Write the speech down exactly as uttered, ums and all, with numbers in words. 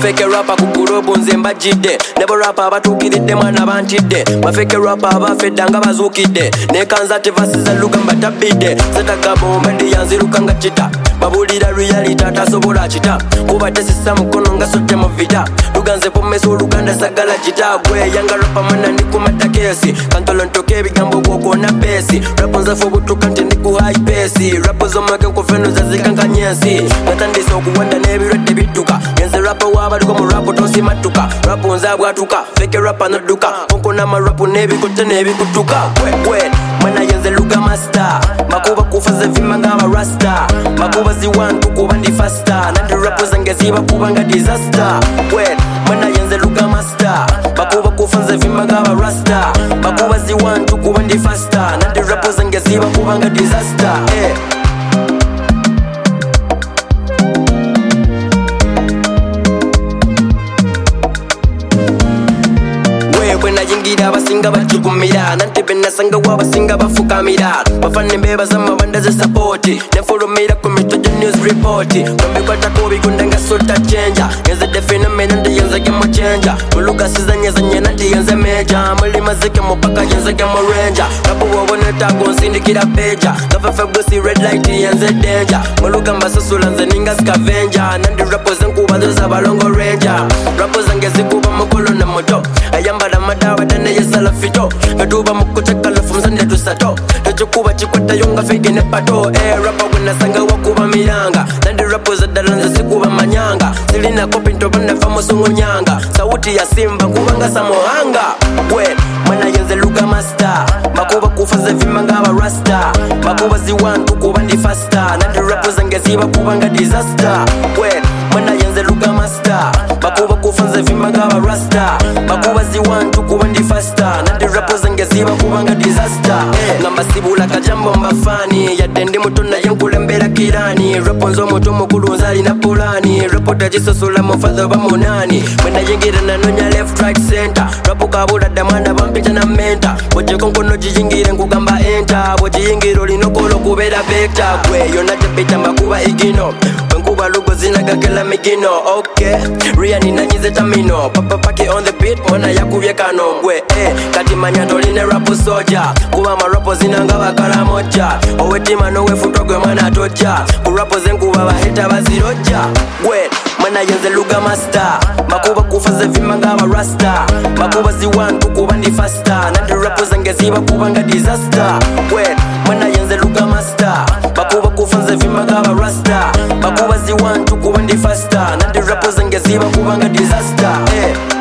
bafeke rapa kukurobo nze mbajidde nebo rapa abatuukiridde mwana bantidde bafeke rapa abafedda nga bazuukidde nekanza tevasiza lugamba tabidde zetagamba ombadde yanziruka nga kita babulira reality atasobola kita kuba tesisa mukono nga sotte mu vita luganze pomesa oluganda sagala kita gwe yanga rapa mana ndikumata kesi kantolo ntoke ebigambo gwokona besi rapo nzafe obutuka nti ndi ku high pace rapo zomake nkufeno zazikankanyesi natandisa okuwanda n'ebirwadde bidduka yenze rapa wabaliko mu rapo tosimatuka rapo nzabwatuka feke rapa nodduka onkona amarapu n'ebikote n'ebikutuka gwe mwana yenze luga master makuba kufaze vimba ng'abarasta makuba ziwantu kuba ndi fasta nandi rapo zange ziba kuba nga disaster gwe mwana yenze luga master makuba kufaze vimba ng'abarasta makuba ziwantu kuba ndi fasta nandi rapo zange ziba kuba nga disaster eh. Nayingira abasinga bajukumira nantebe nasanga wabasinga bafukamira bafane mbebaza amabanda ze sapoti nefulumira ku mitojo news report kwambikwatako bigunda nga sota chenja yenze defenomena ndiyenzege mu chenja mulugasizenyezanye nanti yenze meja muli mazike mupaka yenzege mu renja rapo wobonetago nsindikira peja gafefe busi red light yenze danger mulugamba sasula nze ninga scavenger nandi rapo zenkuba zozabalongo ranger rapo zange zikuba mukolo ne moto ayambala madawa dane yesala fito Veduba mukucheka lafu mzande tusato Tochokuba chikwata yunga fege ne pato Eh rapa wena sanga wakuba miranga Nandi rapo za dalanza sikuba manyanga Silina kopi ntobana famo sungu nyanga Sauti ya simba kubanga samohanga We mana yenze luga master Makuba kufaze vimanga wa rasta Makuba ziwantu kuba ndi fasta Nandi rapo zange ziba kubanga disaster We mana yenze luga master Makuba kufaze vimanga wa rasta Makuba ziwantu kuba ndi fasta Nandi rapo zange ziba kubanga disaster eh. Ngamba sibula kajambo mbafani Yadendi mutuna yenkulembera kirani Rapo nzo mutu mukulu nzali na pulani Rapo tajisosula mufadho bamunani Mwena yingira na nonya left right center Rapo kabula damanda bampita na menta Boje konkono jijingire nkugamba enter Boje yingiro linokolo kubera bekta Gwe yona tepita makuba igino Wenkuba lugo zinagakela migino Okay, Ria ninanyize tamino Papa pake on the beat, mwana yakubye kano Gwe, eh, kati manyato line rapo soja Kuba marapo zinanga bakala moja Owetima nowe futogwe mwana toja Kurapo zenkuba baheta baziroja Gwe, mana yenze luga master Makuba kufaze vimanga wa rasta Makuba ziwantu kuba ndi fasta Nandi rapo zange ziba kuba nga disaster Gwe, mana yenze luga master Makuba kufaze vimanga wa rasta Makuba ziwantu kuba ndi fasta Nandi rapo zange ziba kuba nga disaster eh.